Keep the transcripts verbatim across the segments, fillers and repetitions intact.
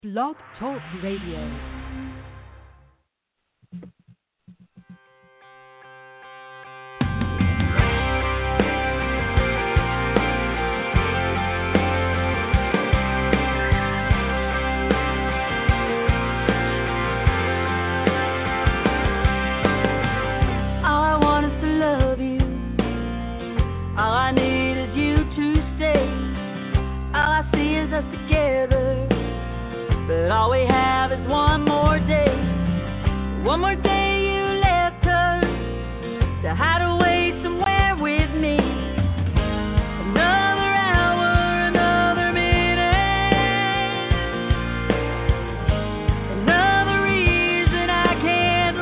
Blog Talk Radio. All we have is one more day. One more day you left her to hide away somewhere with me. Another hour, another minute, another reason I can't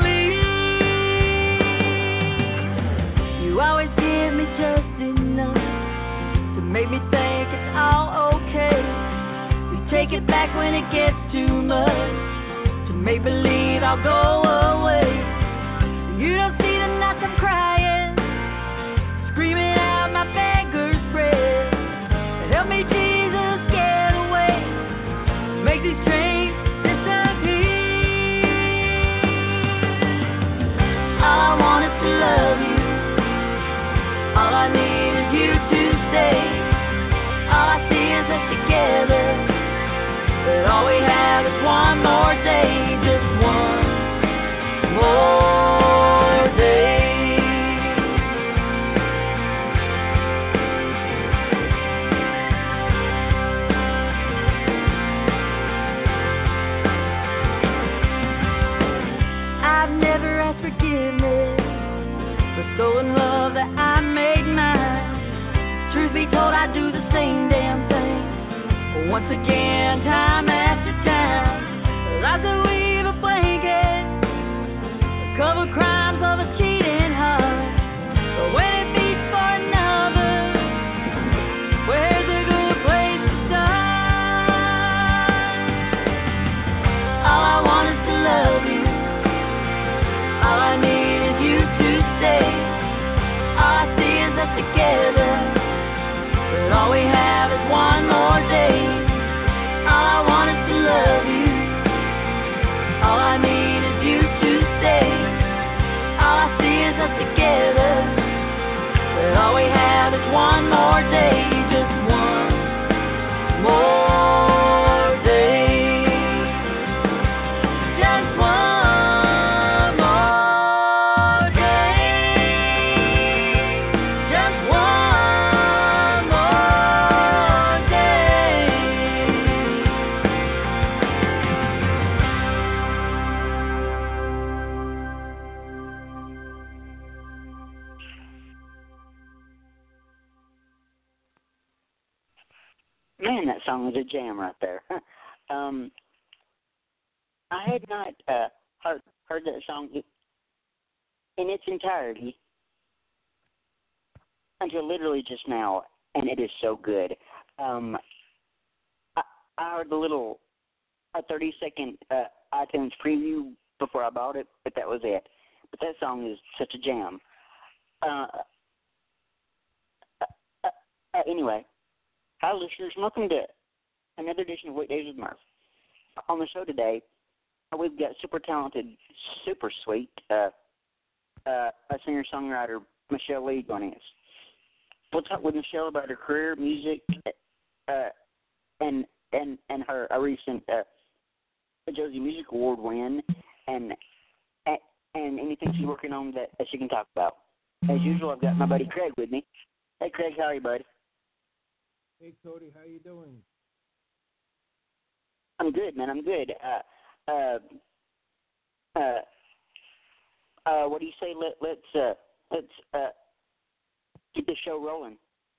leave. You always give me just enough to make me think it's all okay. Take it back when it gets too much to make believe I'll go away. You don't see the nights I'm crying, screaming out my beggar's prayer. Help me, Jesus, get away. Make these trains disappear. All I want is to love you. All I need is you to stay. All I see is us together. But all we have is one more day, just one more day. I've never asked forgiveness for stolen love that I made mine. Truth be told, I do the same damn thing. Once again, time after time, lives that weave a blanket, cover crimes of a cheating heart. But when it beats for another, where's a good place to start? All I want is to love you. All I need is you to stay. All I see is us together. But all we have is one more day. All I want is to love you. All I need is you to stay. All I see is us together. But all we have is one more day. Just one more day. Just one more day. Just one more day. Man, that song was a jam right there. um, I had not uh, heard, heard that song in its entirety until literally just now, and it is so good. Um, I, I heard the little a thirty-second uh, iTunes preview before I bought it, but that was it. But that song is such a jam. Uh, uh, uh, uh, anyway. Hi, listeners. Welcome to another edition of Weekdays with Murph. On the show today, we've got super talented, super sweet uh, uh, a singer-songwriter, Michelle Lee, joining us. We'll talk with Michelle about her career, music, uh, and and and her a recent uh, Josie Music Award win, and and anything she's working on that, that she can talk about. As usual, I've got my buddy Craig with me. Hey, Craig, how are you, bud? Hey, Cody, how you doing? I'm good, man. I'm good. Uh, uh, uh, uh, what do you say? Let let's uh, let's uh, keep the show rolling.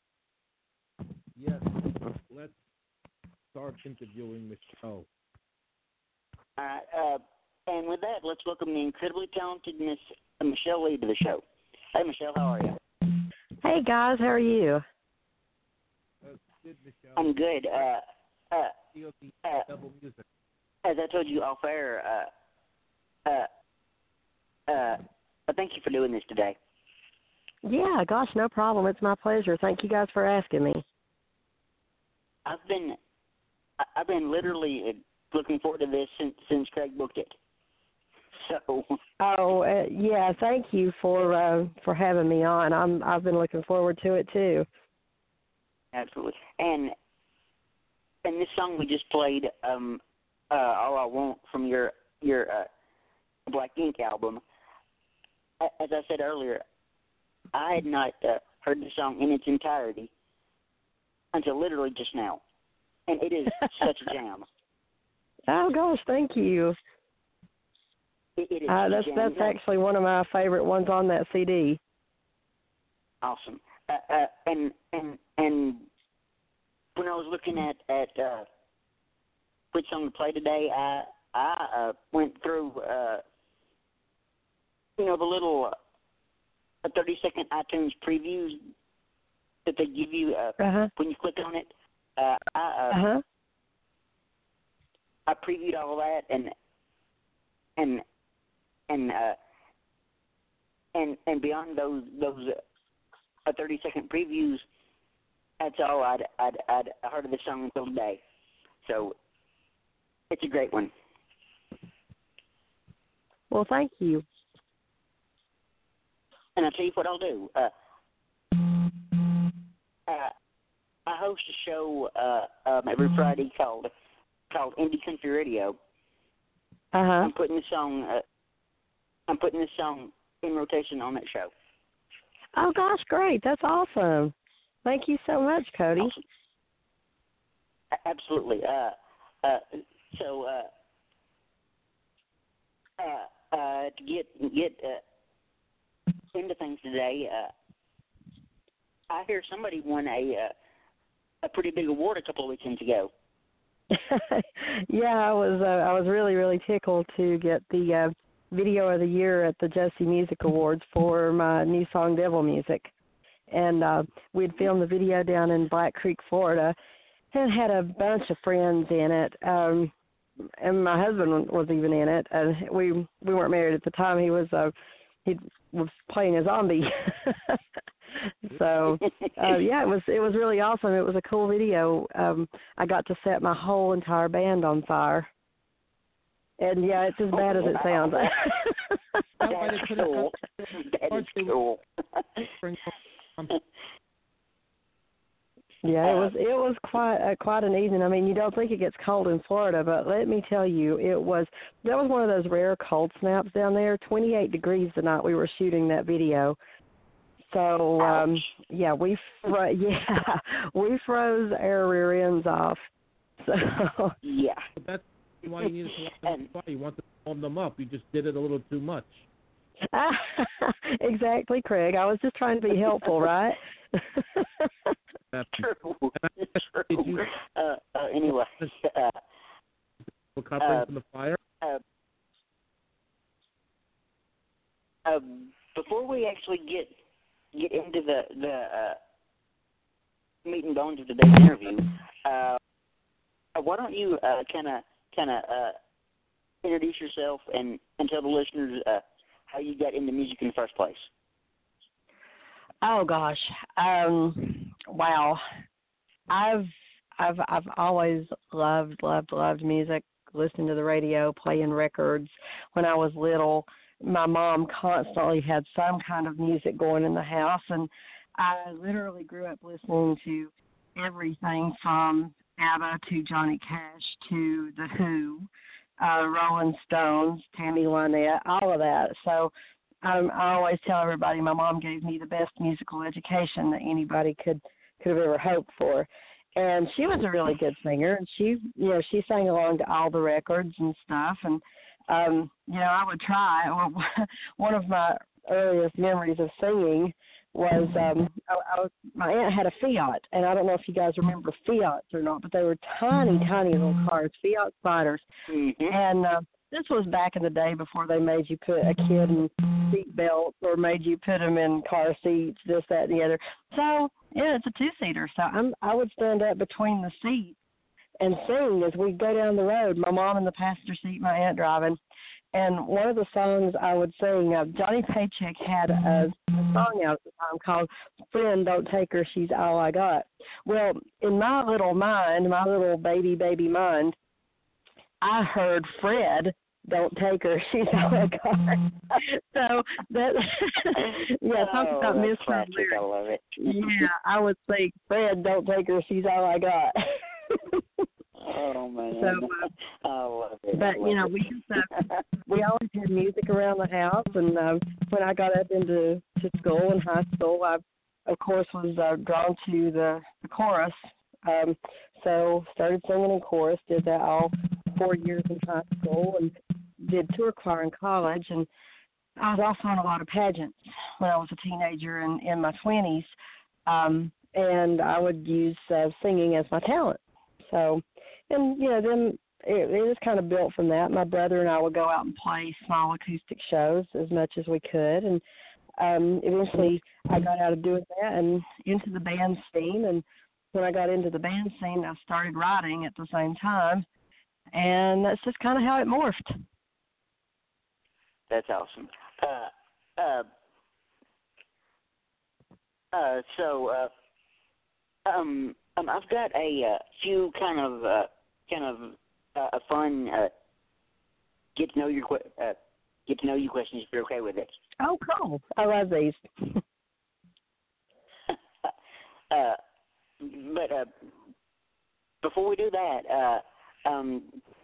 Yes, let's start interviewing Michelle. All right. Uh, and with that, let's welcome the incredibly talented Miss Michelle Lee to the show. Hey, Michelle, how are you? Hey guys, how are you? Uh, good, Michelle. I'm good. Uh, uh, uh, double music. As I told you off air, uh, uh, uh, thank you for doing this today. Yeah, gosh, no problem. It's my pleasure. Thank you guys for asking me. I've been, I've been literally looking forward to this since since Craig booked it. So. Oh uh, yeah, thank you for uh, for having me on. I'm I've been looking forward to it too. Absolutely, and and this song we just played, um, uh, "All I Want" from your your uh, Black Ink album. As I said earlier, I had not uh, heard the song in its entirety until literally just now, and it is such a jam. Oh gosh, thank you. It, it is uh, that's jam. that's actually one of my favorite ones on that C D. Awesome. Uh, uh, and and and when I was looking at at uh, which song to play today, I I uh, went through uh, you know the little uh, thirty second iTunes previews that they give you uh, Uh-huh. when you click on it. Uh, I uh, Uh-huh. I previewed all that and and and uh, and and beyond those those uh, thirty second previews, that's all I'd I'd I'd heard of the song until today. So it's a great one. Well, thank you. And I'll tell you what I'll do. Uh, uh, I host a show uh, um, every Friday called called Indie Country Radio. Uh-huh. I'm putting the song. Uh, I'm putting this song in rotation on that show. Oh gosh, great. That's awesome. Thank you so much, Cody. Awesome. A- Absolutely. Uh, uh, so uh, uh, uh, to get get uh, into things today, uh, I hear somebody won a uh, a pretty big award a couple of weekends ago. Yeah, I was uh, I was really really tickled to get the uh, video of the year at the Josie Music Awards for my new song Devil Music, and uh, we'd filmed the video down in Black Creek, Florida, and had a bunch of friends in it. Um, and my husband was even in it. And we we weren't married at the time. He was uh, he was playing a zombie. So uh, yeah, it was it was really awesome. It was a cool video. Um, I got to set my whole entire band on fire. And yeah, it's as bad as it sounds. That's cool. That is cool. Yeah, it was it was quite uh, quite an evening. I mean, you don't think it gets cold in Florida, but let me tell you, it was that was one of those rare cold snaps down there. twenty-eight degrees the night we were shooting that video. So um, yeah, we fro- yeah we froze our rear ends off. So yeah, that's why you needed to let them fly. You wanted to warm them up. You just did it a little too much. Exactly, Craig. I was just trying to be helpful, right? That's True. True. Did you, uh, uh, anyway, uh, covering uh, from the fire? uh, uh, before we actually get get into the the uh, meat and bones of today's interview, uh, why don't you kind of kind of introduce yourself and, and tell the listeners uh, how you got into music in the first place? Oh gosh, um, wow! I've I've I've always loved loved loved music. Listening to the radio, playing records. When I was little, my mom constantly had some kind of music going in the house, and I literally grew up listening to everything from ABBA to Johnny Cash to The Who, uh, Rolling Stones, Tammy Wynette, all of that. So um, I always tell everybody my mom gave me the best musical education that anybody could could have ever hoped for. And she was a really good singer, and she, you know, she sang along to all the records and stuff. And, um, you know, I would try. Well, one of my earliest memories of singing was um, I, I was, my aunt had a Fiat, and I don't know if you guys remember Fiats or not, but they were tiny, tiny little cars, Fiat Spiders. Mm-hmm. And uh, this was back in the day before they made you put a kid in seat belts or made you put them in car seats, this, that, and the other. So, yeah, it's a two-seater. So I'm, I would stand up between the seats and sing as we go down the road, my mom in the passenger seat, my aunt driving. And one of the songs I would sing, uh, Johnny Paycheck had a, a song out at the time called Friend, Don't Take Her, She's All I Got. Well, in my little mind, my little baby, baby mind, I heard Fred, don't take her, she's all I got. So that, yeah, talk oh, about that's misread classic. lyrics. I love it. Yeah, I would say, Fred, don't take her, she's all I got. Oh man, so, uh, I love it. but I love you know, it. we just uh, we always had music around the house, and uh, when I got up into to school in high school, I of course was uh, drawn to the, the chorus. Um, so started singing in chorus. Did that all four years in high school, and did tour choir in college. And I was also in a lot of pageants when I was a teenager and in my twenties. Um, and I would use uh, singing as my talent. So. And, you know, then it, it was kind of built from that. My brother and I would go out and play small acoustic shows as much as we could. And um, eventually I got out of doing that and into the band scene. And when I got into the band scene, I started writing at the same time. And that's just kind of how it morphed. That's awesome. Uh, uh, uh, so, uh, um, um, I've got a uh, few kind of uh, kind of uh, a fun uh, get to know your uh, get to know you questions if you're okay with it. Oh, cool! I love these. uh, but uh, before we do that, uh, um,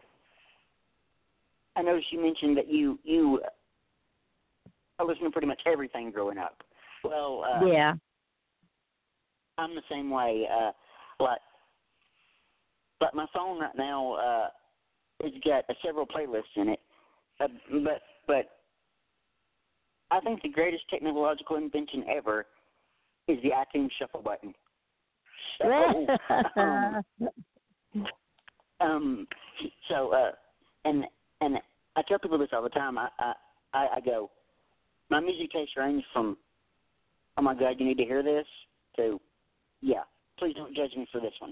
I noticed you mentioned that you you are listening to pretty much everything growing up. Well, uh, yeah, I'm the same way. Uh, like. But my phone right now uh, has got uh, several playlists in it. Uh, but but I think the greatest technological invention ever is the iTunes Shuffle button. So, um, um, so uh, and and I tell people this all the time. I I, I go, my music taste range from, oh my God, you need to hear this, to, yeah, please don't judge me for this one.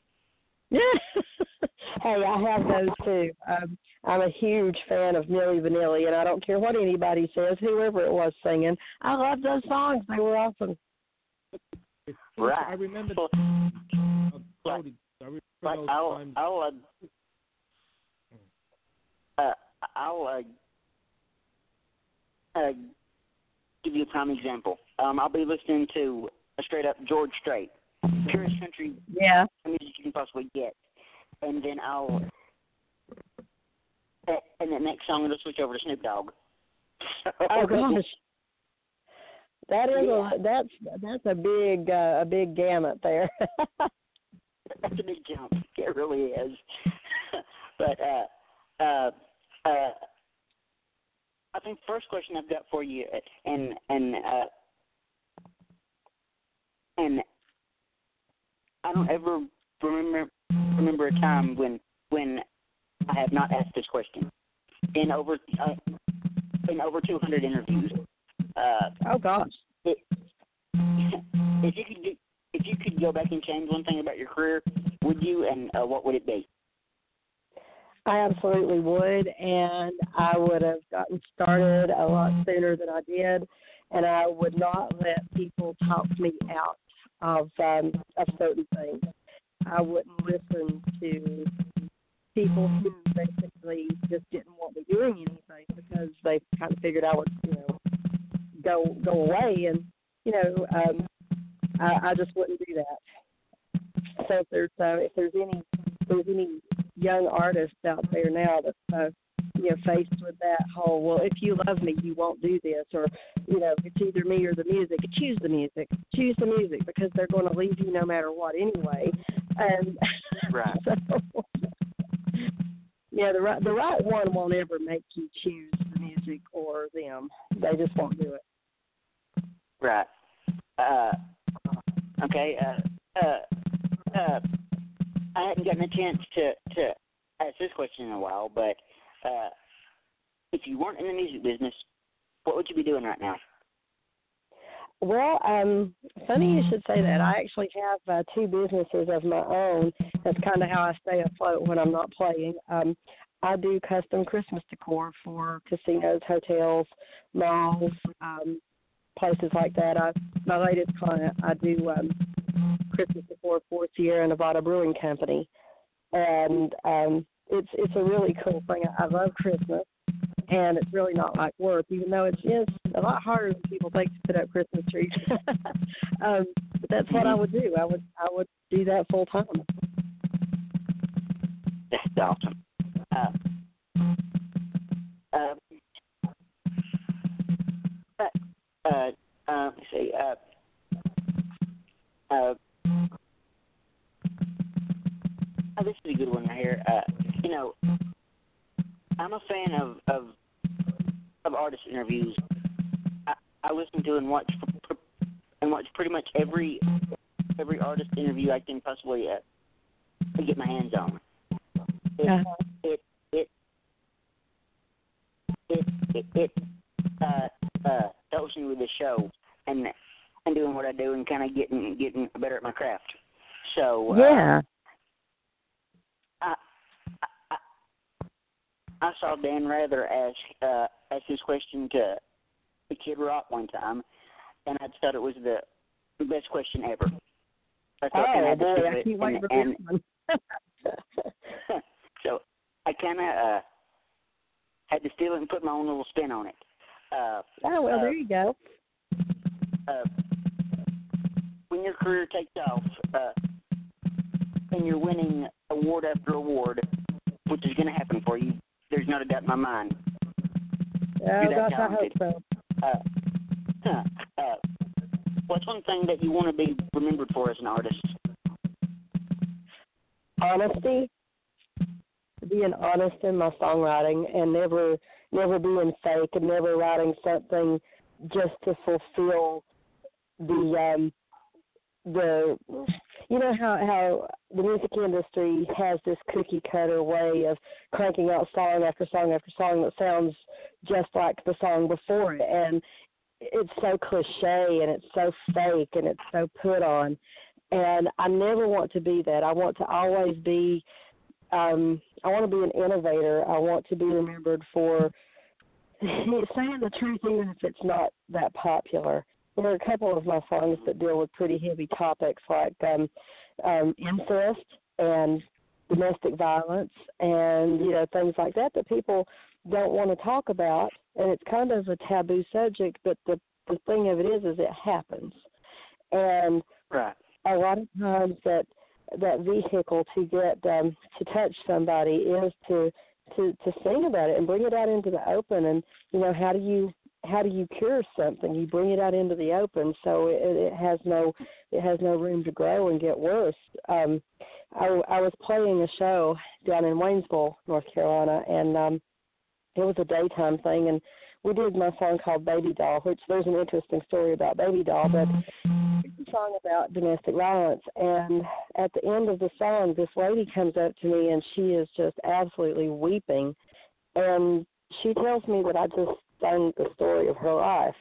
Hey, I have those too. Um, I'm a huge fan of Milli Vanilli, and I don't care what anybody says, whoever it was singing. I love those songs. They were awesome. Right. I remember. Well, uh, like, I remember like those I'll, times. I'll, uh, uh, I'll uh, uh, give you a prime example. Um, I'll be listening to a straight up George Strait, purest country Yeah. music you can possibly get, and then I'll, uh, and the next song it'll switch over to Snoop Dogg. Oh gosh, that is Yeah. a that's that's a big uh, a big gamut there. That's a big jump. It really is. But uh, uh, uh, I think the first question I've got for you, and and uh, and I don't ever remember remember a time when when I have not asked this question in over uh, in over two hundred interviews. Uh, Oh gosh. it, if you could do, if you could go back and change one thing about your career, would you? And uh, what would it be? I absolutely would, and I would have gotten started a lot sooner than I did, and I would not let people talk me out of um, of certain things. I wouldn't listen to people who basically just didn't want me doing anything because they kind of figured I would, you know, go go away, and you know, um, I, I just wouldn't do that. So if there's uh, if there's any if there's any young artists out there now that uh, you know faced with that whole, well, if you love me, you won't do this, or you know, it's either me or the music. Choose the music. Choose the music because they're going to leave you no matter what anyway. And Right. so, yeah, the right the right one won't ever make you choose the music or them. They just won't do it. Right. Uh, okay. Uh, uh, uh, I hadn't gotten a chance to, to ask this question in a while, but uh, if you weren't in the music business, what would you be doing right now? Well, um, funny you should say that. I actually have uh, two businesses of my own. That's kind of how I stay afloat when I'm not playing. Um, I do custom Christmas decor for casinos, hotels, malls, um, places like that. I, my latest client, I do um, Christmas decor for Sierra Nevada Brewing Company. And um, it's it's a really cool thing. I, I love Christmas, and it's really not like work, even though it's just a lot harder than people think to put up Christmas trees. um, but that's what I would do. I would I would do that full time. That's awesome. Uh, uh, uh, uh, let's see. Uh, uh, oh, this is a good one right here. Uh, you know, I'm a fan of of, of artist interviews. I, I listen to and watch and watch pretty much every every artist interview I can possibly uh, get my hands on. It, Uh-huh. it it it it, it uh, uh, helps me with the show and and doing what I do and kind of getting getting better at my craft. So uh, Yeah. I, I I saw Dan Rather ask uh, ask this question to Kid Rock one time, and I thought it was the best question ever. I thought Oh, I had to boy, do I it, can't wait and, for and this one. so I kind of uh, had to steal it and put my own little spin on it. Uh, Oh, well, uh, there you go. uh, when your career takes off uh, and you're winning award after award, which is going to happen for you, there's not a doubt in my mind. Oh, You're that gosh, I hope talented. so. Uh, huh, uh, what's one thing that you want to be remembered for as an artist? Honesty. Being honest in my songwriting and never never being fake and never writing something just to fulfill the um the you know how how the music industry has this cookie cutter way of cranking out song after song after song that sounds just like the song before it, and it's so cliche and it's so fake and it's so put on, and I never want to be that. I want to always be um I want to be an innovator. I want to be remembered for saying the truth even if it's not that popular. There are a couple of my songs that deal with pretty heavy topics like um, um, incest and domestic violence and, you know, things like that that people don't want to talk about. And it's kind of a taboo subject, but the, the thing of it is, is it happens. And Right. a lot of times that that vehicle to get um, to touch somebody is to, to to sing about it and bring it out into the open. And you know, how do you how do you cure something? You bring it out into the open so it, it has no it has no room to grow and get worse. Um, I, I was playing a show down in Waynesville, North Carolina, and um, it was a daytime thing, and we did my song called Baby Doll, which there's an interesting story about Baby Doll, but it's a song about domestic violence. And at the end of the song, this lady comes up to me, and she is just absolutely weeping. And she tells me that I just sang the story of her life.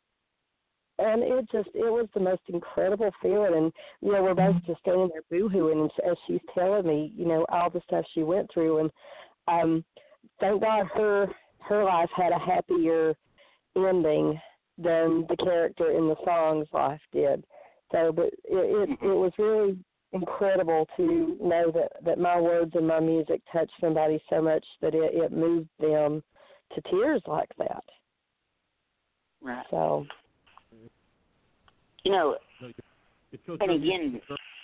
And it just, it was the most incredible feeling. And, you know, we're both just standing there boo-hooing and as she's telling me, you know, all the stuff she went through. And um, thank God her her life had a happier ending than the character in the song's life did. So, but it, it, it was really incredible to know that, that my words and my music touched somebody so much that it, it moved them to tears like that. Right. So, you know, It shows and her again,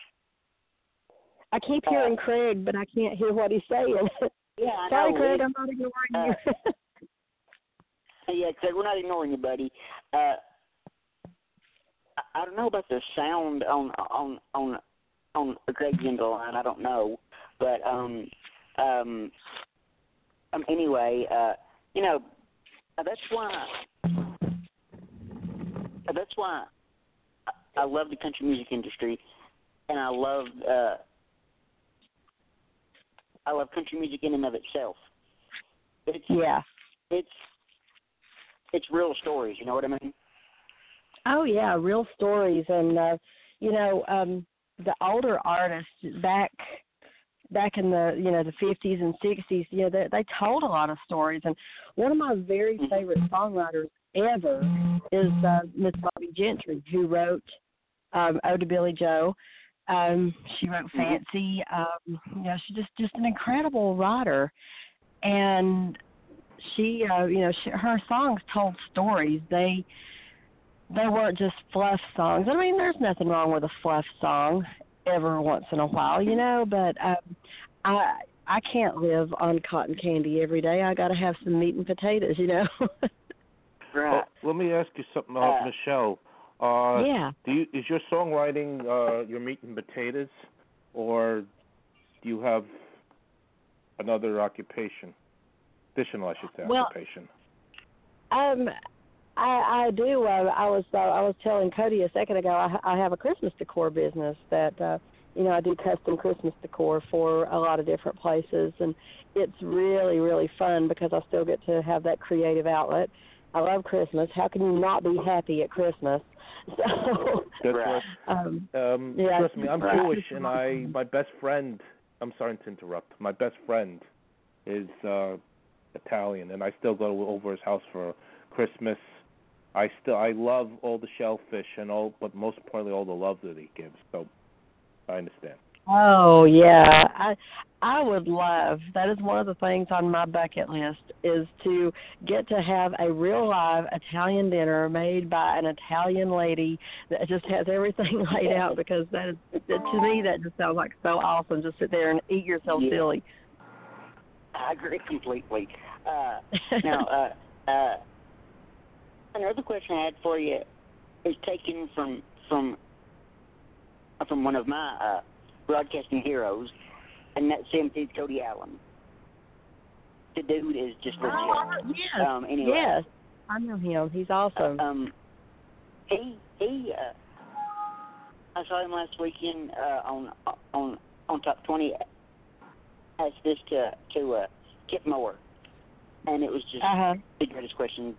I keep hearing uh, Craig, but I can't hear what he's saying. yeah, I Sorry, know. Craig, It, I'm not ignoring uh, you. yeah, Craig, we're not ignoring you, buddy. Uh, I, I don't know about the sound on on on on Craig's end of the line. I don't know, but um um um anyway, uh, you know, that's why that's why I, I love the country music industry, and I love uh, I love country music in and of itself. It's Yeah. it's it's real stories. You know what I mean? Oh yeah, real stories, and uh, you know, um, the older artists back back in the you know the fifties and sixties, you know, they, they told a lot of stories. And one of my very favorite songwriters ever is uh, Miss Bobby Gentry, who wrote um, "Ode to Billy Joe," Um, she wrote Mm-hmm. Fancy. Um, you know, she's just just an incredible writer, and she, uh, you know, she, her songs told stories. They they weren't just fluff songs. I mean, there's nothing wrong with a fluff song every once in a while, you know. But um, I I can't live on cotton candy every day. I got to have some meat and potatoes, you know. Right. Oh, let me ask you something, uh, Uh, Michelle. Uh, Yeah. Do you, is your songwriting uh, your meat and potatoes, or do you have another occupation? Additional, I should say, Well, occupation. Um, I I do. Uh, I was uh, I was telling Cody a second ago. I, I have a Christmas decor business that uh, you know I do custom Christmas decor for a lot of different places, and it's really really fun because I still get to have that creative outlet. I love Christmas. How can you not be happy at Christmas? So, That's Right. right. um, Um, yeah, trust me, I'm right. Jewish, and I my best friend. I'm sorry to interrupt. My best friend is uh, Italian, and I still go over his house for Christmas. I still I love all the shellfish and all, but most importantly, all the love that he gives. So I understand. Oh yeah, I I would love. That is one of the things on my bucket list is to get to have a real live Italian dinner made by an Italian lady that just has everything laid out. Because that is that, to me that just sounds like so awesome. Just sit there and eat yourself Yeah. silly. I agree completely. Uh, now, uh, uh, another question I had for you is taken from from from one of my uh, broadcasting heroes, and that's M C Cody Allen. The dude is just legit. yes, Um, anyway, yes, I know him. He's awesome. Uh, um, he he. Uh, I saw him last weekend uh, on on on Top twenty. Asked this to to uh, Kip Moore, and it was just Uh-huh. the greatest question.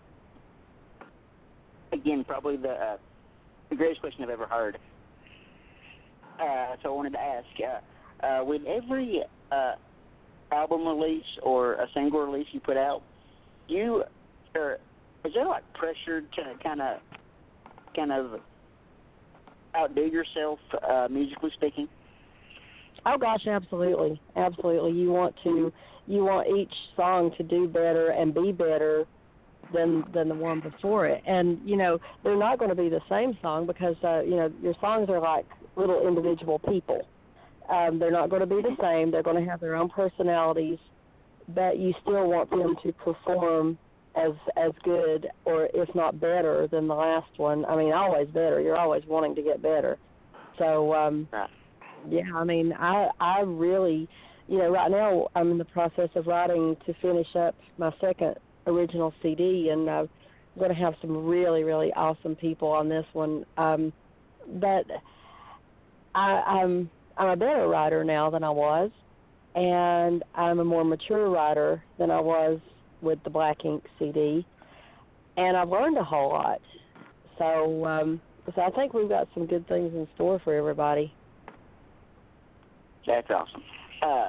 Again, probably the uh, the greatest question I've ever heard. Uh, so I wanted to ask, uh, uh, with every uh, album release or a single release you put out, you or is there like pressure to kind of kind of outdo yourself, uh, musically speaking? Oh gosh, absolutely, absolutely. You want to, you want each song to do better and be better than than the one before it. And you know, they're not going to be the same song because uh, you know your songs are like little individual people. Um, they're not going to be the same. They're going to have their own personalities, but you still want them to perform as as good or if not better than the last one. I mean, always better. You're always wanting to get better. So. Um, Right. Yeah, I mean, I I really, you know, right now I'm in the process of writing to finish up my second original C D, and uh, I'm going to have some really, really awesome people on this one. Um, but I, I'm I'm a better writer now than I was, and I'm a more mature writer than I was with the Black Ink C D, and I've learned a whole lot. So, um, so I think we've got some good things in store for everybody. That's awesome. Uh,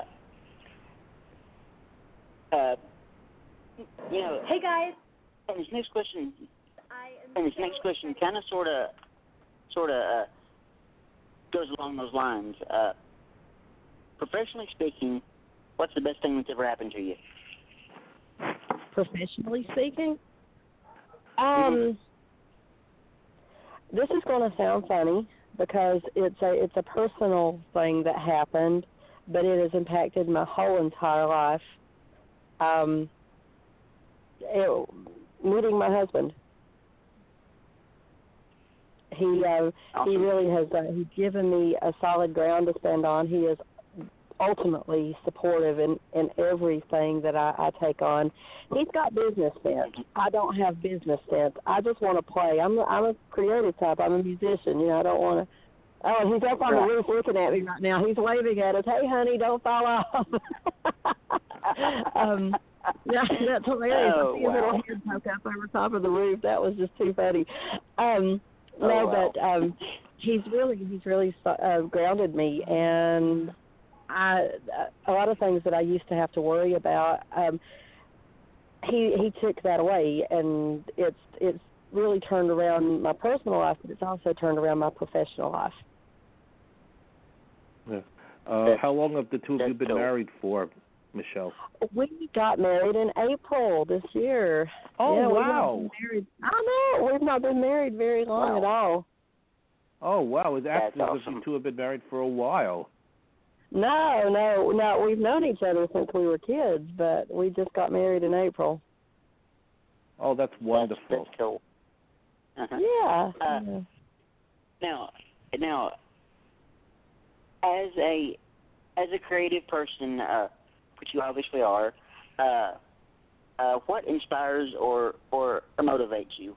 uh, you know, Hey guys, and this next question, I am and this so next question excited. kind of, sort of, sort of uh, goes along those lines. Uh, professionally speaking, what's the best thing that's ever happened to you? Professionally speaking, Mhm. um, this is going to sound funny because it's a it's a personal thing that happened, but it has impacted my whole entire life. Um, it, meeting my husband, he uh, Awesome. he really has uh, he's given me a solid ground to stand on. He is ultimately supportive in, in everything that I, I take on. He's got business sense. I don't have business sense. I just want to play. I'm I'm a creative type. I'm a musician. You know, I don't want to. Oh, he's up on the roof looking at me right now. He's waving at us. Hey, honey, don't fall off. um, yeah, that's hilarious. Oh, I see his wow. little head poke up over top of the roof. That was just too funny. Um, Oh, no, wow. but um, he's really he's really uh, grounded me, and I a lot of things that I used to have to worry about. Um, he he took that away, and it's it's really turned around my personal life, but it's also turned around my professional life. Yeah. Uh, how long have the two of you been so, married for, Michelle? We got married in April this year. Oh, yeah, wow. We've not been married. I know. We've not been married very long Wow. at all. Oh, wow. It acts That's as if awesome. you two have been married for a while. No, no, no. We've known each other since we were kids, but we just got married in April. Oh, that's wonderful. That's, that's cool. Uh-huh. Yeah. Uh, yeah. Now, now, as a as a creative person, uh, which you obviously are, uh, uh, what inspires or or motivates you?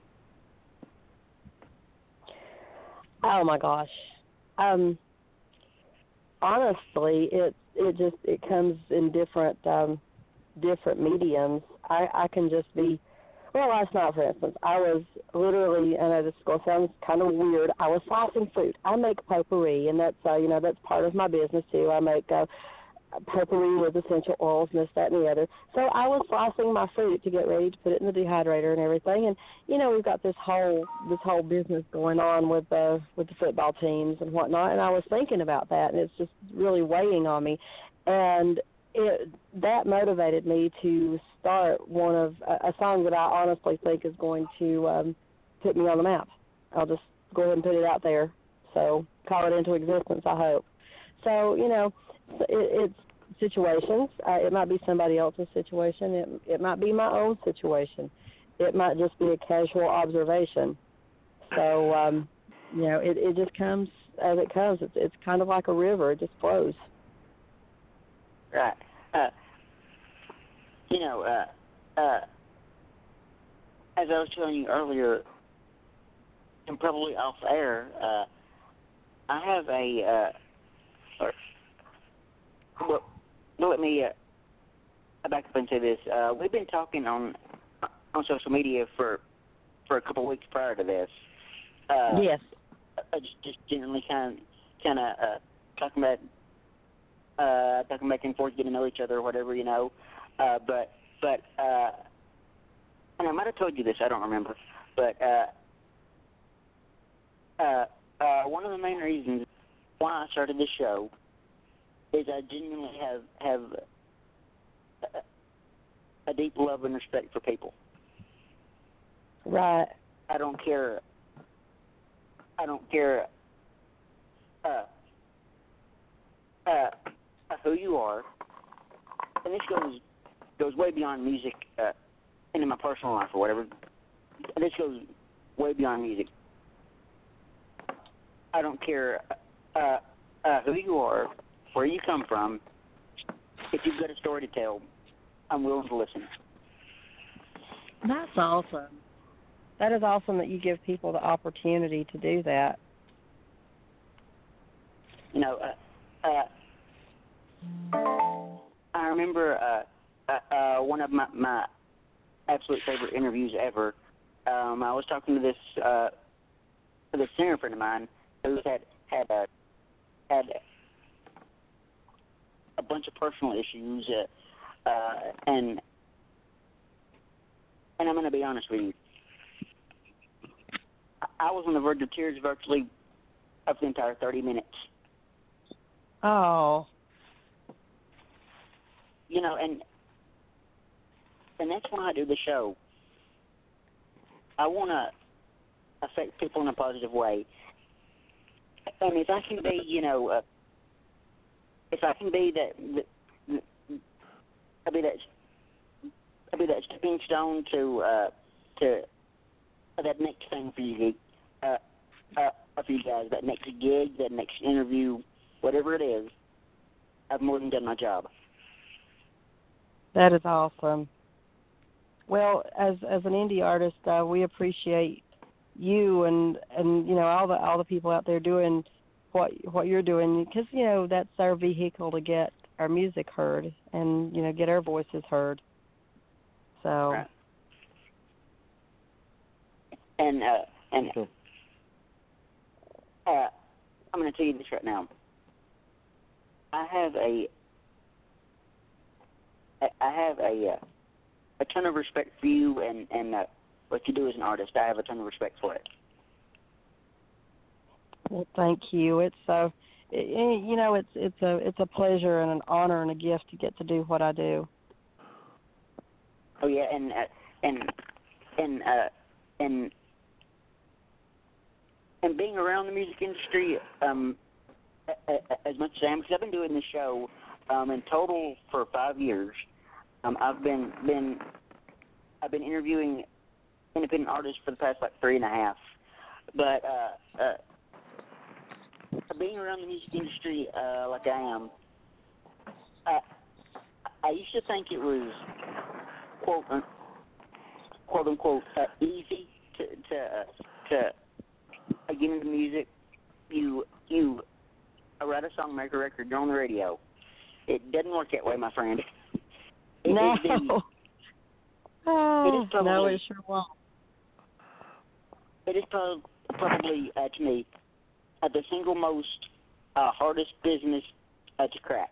Oh my gosh. Um. Honestly, it it just it comes in different um, different mediums. I I can just be. Well, last night, for instance, I was literally, I know this is going to sound kind of weird, I was slicing fruit. I make potpourri, and that's, uh, you know, that's part of my business, too. I make uh, potpourri with essential oils and this, that, and the other. So I was slicing my fruit to get ready to put it in the dehydrator and everything. And, you know, we've got this whole this whole business going on with, uh, with the football teams and whatnot, and I was thinking about that, and it's just really weighing on me. And It, that motivated me to start one of a, a song that I honestly think is going to um, put me on the map. I'll just go ahead and put it out there. So call it into existence, I hope. So, you know, it, it's situations. Uh, it might be somebody else's situation. It, it might be my own situation. It might just be a casual observation. So, um, you know, it, it just comes as it comes. It's, it's kind of like a river. It just flows. Right. Uh, you know, uh, uh, as I was telling you earlier, and probably off air, uh, I have a. Uh, or, well, well, let me uh, back up and say this. Uh, we've been talking on on social media for for a couple of weeks prior to this. Uh, yes. Uh, just, just generally kind of kind of uh, talking about. Uh, talking back and forth, getting to know each other or whatever, you know. Uh, but, but, uh, and I might have told you this, I don't remember. But, uh, uh, uh, one of the main reasons why I started this show is I genuinely have, have a, a deep love and respect for people. Right. I don't care, I don't care, uh, uh, who you are, and this goes goes way beyond music uh, into my personal life or whatever. And this goes way beyond music. I don't care uh, uh, who you are, where you come from. If you've got a story to tell, I'm willing to listen. That's awesome. That is awesome that you give people the opportunity to do that. You know, uh, uh, I remember uh, uh, uh, one of my, my absolute favorite interviews ever. Um, I was talking to this uh, to this singer friend of mine who had had a had a bunch of personal issues, uh, uh, and and I'm going to be honest with you. I was on the verge of tears virtually of the entire thirty minutes. Oh. You know, and and that's why I do the show. I want to affect people in a positive way. And if I can be, you know, uh, if I can be that, that I'll be that, I'll be that stepping stone to uh, to that next thing for you, uh, uh, for you guys, that next gig, that next interview, whatever it is, I've more than done my job. That is awesome. Well, as as an indie artist, uh, we appreciate you and, and you know all the all the people out there doing what what you're doing, because you know that's our vehicle to get our music heard and you know get our voices heard. So. Right. And uh, and uh, I'm going to tell you this right now. I have a I have a uh, a ton of respect for you and and uh, what you do as an artist. I have a ton of respect for it. Well, thank you. It's uh, it, you know, it's it's a it's a pleasure and an honor and a gift to get to do what I do. Oh yeah, and uh, and and uh, and and being around the music industry um, a, a, as much as I am, because I've been doing this show um, in total for five years. Um, I've been been I've been interviewing independent artists for the past like three and a half. But uh, uh, being around the music industry uh, like I am, I, I used to think it was quote un, quote unquote uh, easy to to uh, to uh, get into music. You you uh, write a song, make a record, you're on the radio. It doesn't work that way, my friend. It no. Is the, oh, it is probably, no, it sure won't. It is probably, probably uh, to me, uh, the single most uh, hardest business uh, to crack.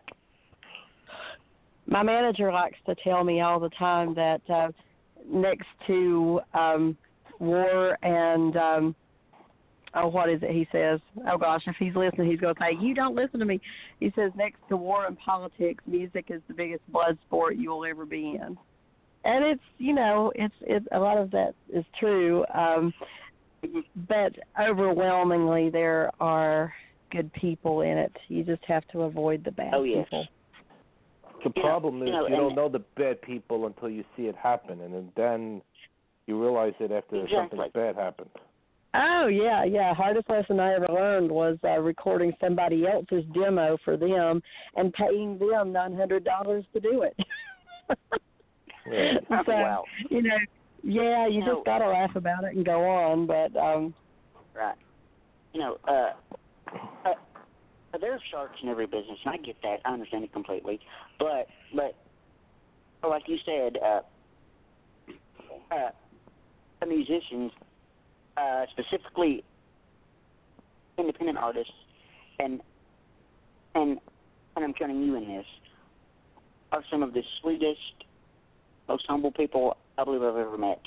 My manager likes to tell me all the time that uh, next to um, war and, um, oh, what is it he says? Oh, gosh, if he's listening, he's going to say, you don't listen to me. He says next to war and politics, music is the biggest blood sport you will ever be in. And it's, you know, it's, it's a lot of that is true. Um But overwhelmingly, there are good people in it. You just have to avoid the bad oh, yes. people. The you problem know, is you, know, you don't know the bad people until you see it happen, and then you realize it after exactly. something bad happened. Oh, yeah, yeah. Hardest lesson I ever learned was uh, recording somebody else's demo for them and paying them nine hundred dollars to do it. Yeah. so, wow. you know, yeah, you You know, just got to laugh about it and go on, but... um right. You know, uh, uh, there's sharks in every business, and I get that. I understand it completely. But, but like you said, uh, uh, the musicians, uh, specifically independent artists, and and and I'm counting you in this, are some of the sweetest, most humble people I believe I've ever met.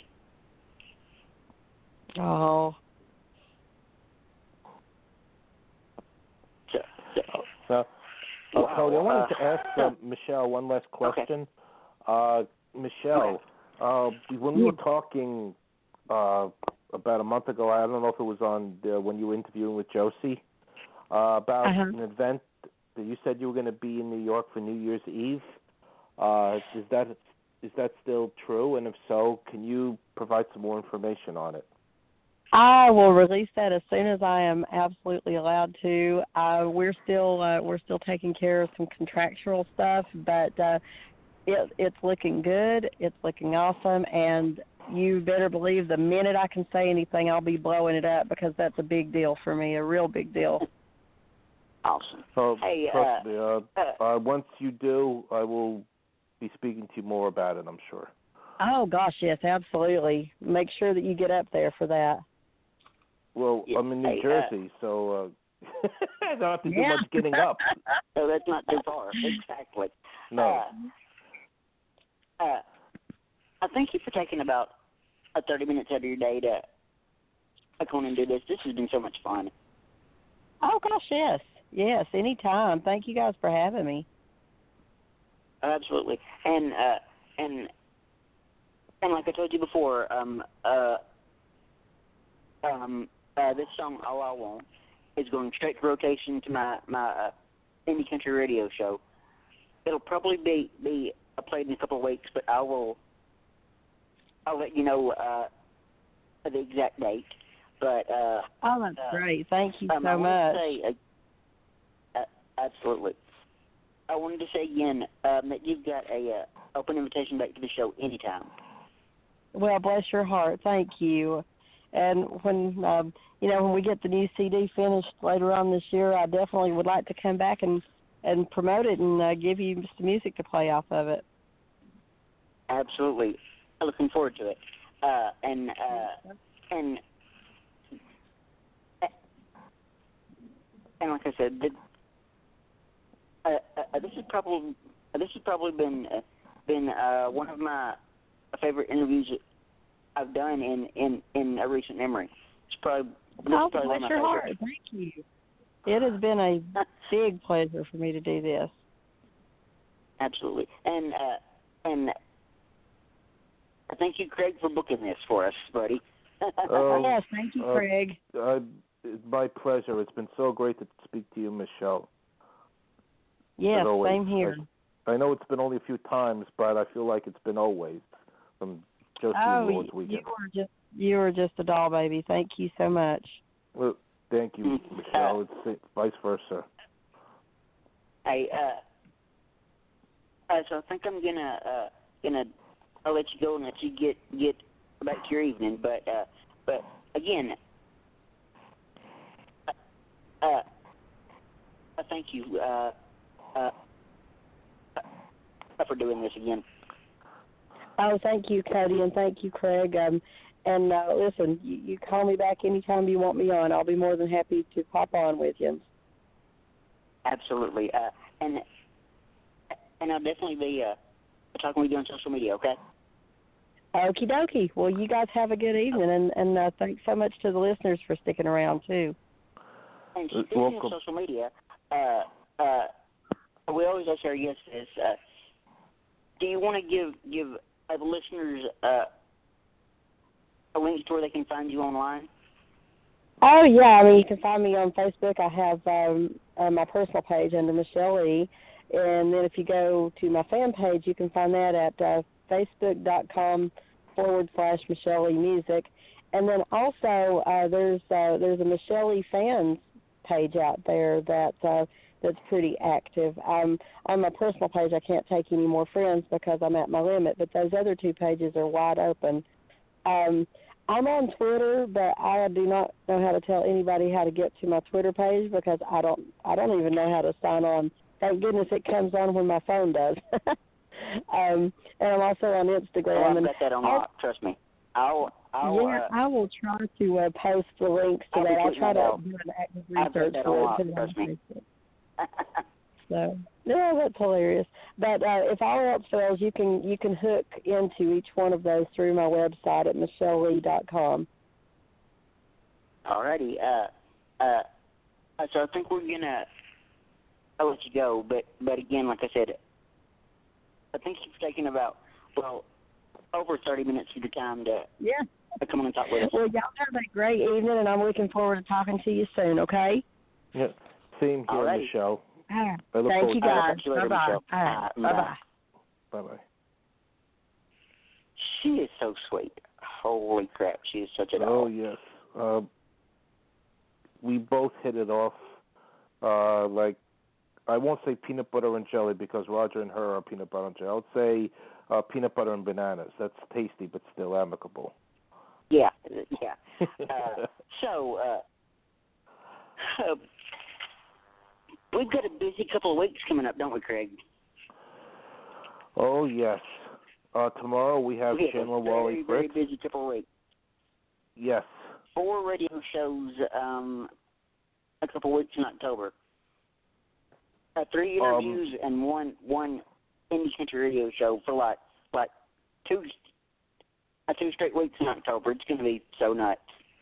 Oh. So, so, So, uh, wow, Cody, I wanted uh, to ask uh, Michelle one last question. Okay. Uh, Michelle, uh, when we were talking uh, about a month ago, I don't know if it was on the, when you were interviewing with Josie, uh, about uh-huh. an event that you said you were going to be in New York for New Year's Eve. Uh, is that is that still true? And if so, can you provide some more information on it? I will release that as soon as I am absolutely allowed to. Uh, we're still uh, we're still taking care of some contractual stuff, but uh, it, it's looking good. It's looking awesome, and you better believe the minute I can say anything, I'll be blowing it up because that's a big deal for me, a real big deal. Awesome. So, hey, trust uh, me, uh, uh, once you do, I will be speaking to you more about it, I'm sure. Oh, gosh, yes, absolutely. Make sure that you get up there for that. Well, yeah, I'm in New hey, Jersey, uh, so uh, I don't have to do yeah. much getting up. So that's not too far. Exactly. No. Uh, uh, I thank you for taking about uh, thirty minutes out of your day to uh, come and do this. This has been so much fun. Oh, gosh, yes. Yes, anytime. Thank you guys for having me. Absolutely. And uh, and and like I told you before, um, uh, um, uh, this song "All I Want" is going straight to rotation to my my uh, indie country radio show. It'll probably be be uh, played in a couple of weeks, but I will I'll let you know uh, the exact date. But uh, oh, that's uh, great. Thank you um, so I much. Say, uh, uh, absolutely. I wanted to say again um, that you've got a uh, open invitation back to the show anytime. Well, bless your heart. Thank you. And when um, you know when we get the new C D finished later on this year, I definitely would like to come back and, and promote it and uh, give you some music to play off of it. Absolutely. I'm looking forward to it. Uh, and uh, and and like I said, the, uh, uh, this is probably this has probably been uh, been uh, one of my favorite interviews I've done in, in, in a recent memory. It's probably, this oh, is probably one bless of my your favorites. heart. Thank you. it has been a big pleasure for me to do this. Absolutely. And uh, and thank you, Craig, for booking this for us, buddy. Oh, yes, thank you, uh, Craig. Uh, it's my pleasure. It's been so great to speak to you, Michelle. Yes, always. same here. I, I know it's been only a few times, but I feel like it's been always from Josie oh, and Lord's you, weekend. you were just you were just a doll baby. Thank you so much. Well, thank you, Michelle. It's, it's vice versa. I uh, uh, so I think I'm gonna uh, gonna I'll let you go and let you get get back to your evening. But uh, but again, uh, uh, thank you uh, uh, for doing this again. Oh, thank you, Cody, and thank you, Craig. Um, and uh, listen, you, you call me back anytime you want me on. I'll be more than happy to pop on with you. Absolutely, uh, and and I'll definitely be uh, talking with you on social media. Okay. Okie dokie. Well, you guys have a good evening, and, and uh, thanks so much to the listeners for sticking around, too. And speaking Welcome. of social media, uh, uh, we always ask our guests this, uh, do you want to give give uh, the listeners uh, a link to where they can find you online? Oh, yeah. I mean, you can find me on Facebook. I have um, uh, my personal page under Michelle E. And then if you go to my fan page, you can find that at uh, facebook.com forward slash Michelle E Music. And then also uh, there's uh, there's a Michelle E Fans page out there that uh, that's pretty active. Um, on my personal page, I can't take any more friends because I'm at my limit, but those other two pages are wide open. Um, I'm on Twitter, but I do not know how to tell anybody how to get to my Twitter page because I don't I don't even know how to sign on. Thank goodness it comes on when my phone does. um, and I'm also on Instagram. Oh, I've and got that on I'll, lock, trust me. I'll, I'll, yeah, uh, I will try to uh, post the links to I'll be that. I'll putting try that to out. do an active I've got research that for on it. lock, put it on trust me. Facebook. So, yeah, that's hilarious. But uh, if all else fails, you can you can hook into each one of those through my website at michelle lee dot com. Alrighty. Uh, uh, so I think we're gonna. I'll let you go, but but again, like I said, I think you've taken about well over thirty minutes of your time to Yeah. to come on and talk with us. Well, y'all have a great evening, and I'm looking forward to talking to you soon. Okay. Yeah, same here, Alrighty. Michelle. All right. I look Thank forward you, to I'll guys. talk to you later, Bye bye. Michelle. All right. Uh, Bye bye. bye. Bye bye. She is so sweet. Holy crap, she is such a doll. Oh yes. Uh, we both hit it off. Uh, like I won't say peanut butter and jelly because Roger and her are peanut butter and jelly. I would say uh, peanut butter and bananas. That's tasty but still amicable. Yeah, yeah. Uh, so, uh, uh, we've got a busy couple of weeks coming up, don't we, Craig? Oh yes. Uh, tomorrow we have we have Chandler a Wally very, Fritz. very busy couple of weeks. Yes. Four radio shows, um, a couple of weeks in October. Uh, three interviews um, and one one indie country radio show for like like two uh, two straight weeks in October. It's going to be so nuts.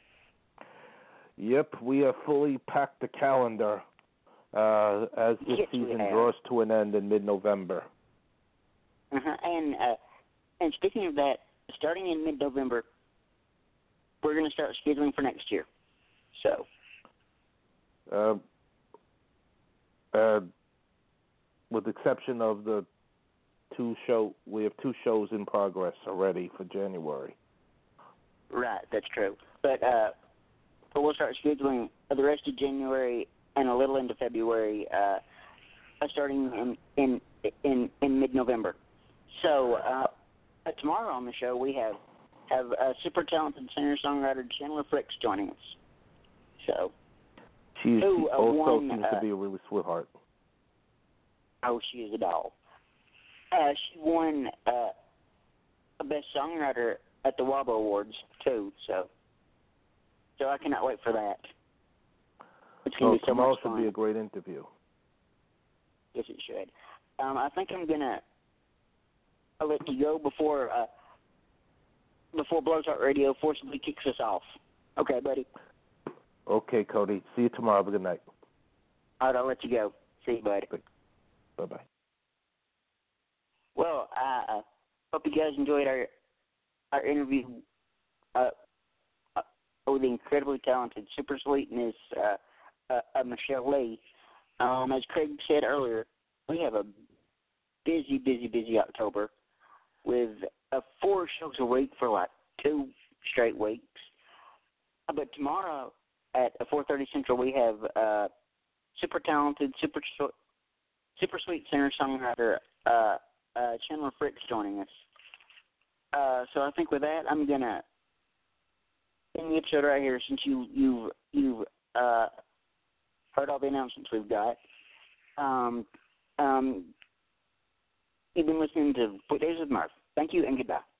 Yep, we have fully packed the calendar uh, as this Yes, we season have. draws to an end in mid-November. Uh-huh. And uh, and speaking of that, starting in mid-November, we're going to start scheduling for next year. So. Uh, uh, with the exception of the two show, we have two shows in progress already for January. Right, that's true. But uh, but we'll start scheduling the rest of January and a little into February, uh, starting in in in, in mid-November. So uh, uh, tomorrow on the show we have have a super talented singer-songwriter Chandler Fritz joining us. So. She, who, she uh, also won, seems uh, to be a really sweetheart. Oh, she is a doll. Uh, she won uh, a Best Songwriter at the W A B A Awards, too, so so I cannot wait for that. It's going to Oh, be so tomorrow much should fun. be a great interview. Yes, it should. Um, I think I'm going to let you go before, uh, before Blow Talk Radio forcibly kicks us off. Okay, buddy? Okay, Cody. See you tomorrow. Have a good night. All right, I'll let you go. See you, bud. Bye bye. Well, I uh, hope you guys enjoyed our our interview uh, uh, with the incredibly talented, super sweet Miss uh, uh, uh, Michelle Lee. Um, as Craig said earlier, we have a busy, busy, busy October with uh, four shows a week for like two straight weeks. Uh, but tomorrow at four thirty Central, we have uh, super talented, super super sweet singer-songwriter uh, uh, Chandler Fritz joining us. Uh, so I think with that, I'm gonna end the episode right here since you you you've uh, heard all the announcements we've got. Um, um, you've been listening to Weekdays with Murph. Thank you and goodbye.